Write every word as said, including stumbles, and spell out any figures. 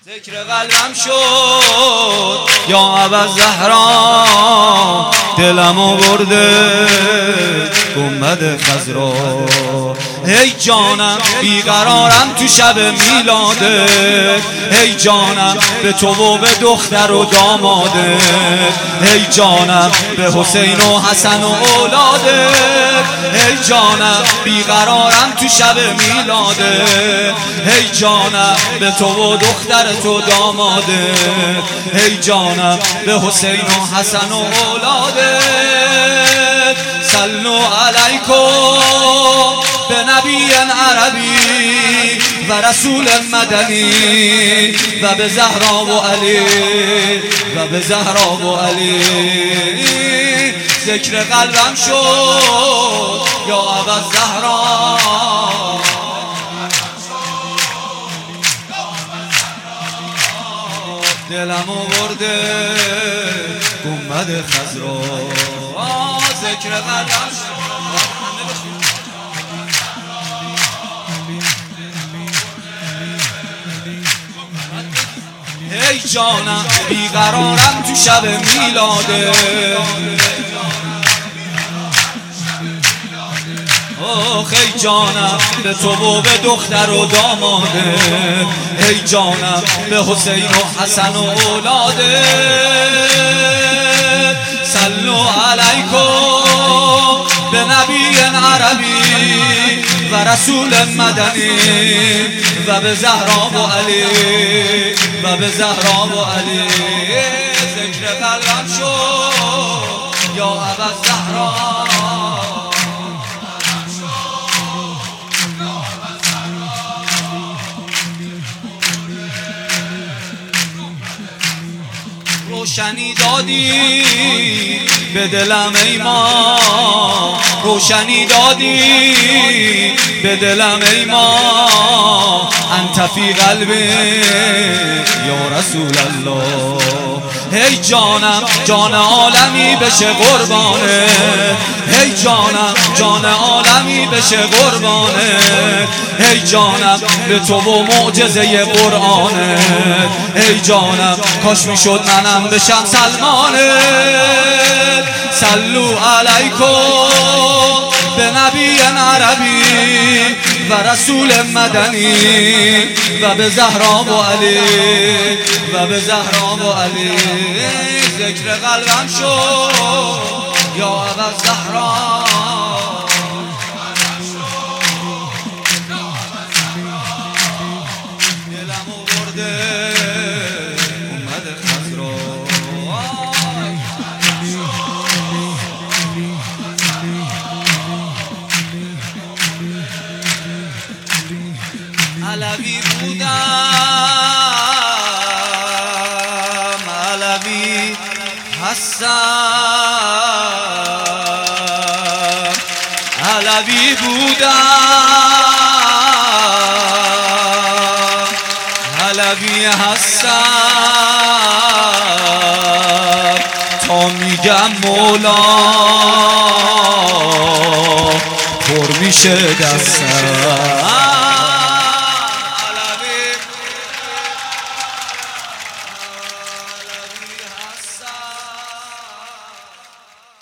ذکر قلبم شد یا ابا زهرا، دلمو برده گنبد خضرا. ای جانم بیقرارم تو شب میلاده، ای جانم به تو و به دختر و داماده، ای جانم به حسین و حسن و اولاده، ای جانم بیقرارم تو شب میلاده، ای جانم به تو و دختر تو داماده، ای جانم به حسین و حسن و اولاده. صلوا علیکم به نبی عربی و رسول مدنی و به زهرا و علی و به زهرا و علی. ذکر قلبم شد یا ابا زهرا، دلمو برده گنبد خضرا. ذکر قلبم شد ای جانم بیقرارم تو شب میلاده، آخ ای جانم به تو و به دختر و داماده، ای جانم به حسین و حسن و اولاده. صلوا علیکم به نبی عربی و رسول مدنی و به زهرا و علی و به زهرا و علی. ذکر قلبم شد یا ابا زهرا، روشنی دادی به دلم ای ما، روشنی دادی به دلم ای ما، انت فی قلبی یا رسول الله. ای جانم جان عالمی بشه قربانه، ای جانم جان عالمی بشه قربانه، ای جانم به تو و معجزه قرآنه، ای جانم کاش میشد منم بشم سلمانه. صلوا علیکم به نبی عربی و رسول مدنی و به زهرا و علی و به زهرا و علی. ذکر قلبم شد یا ابا زهرا، دلمو برده گنبد خضرا. علوی بودم علوی هستم، علوی بودم علوی هستم، تا میگم مولا پر میشه دستم.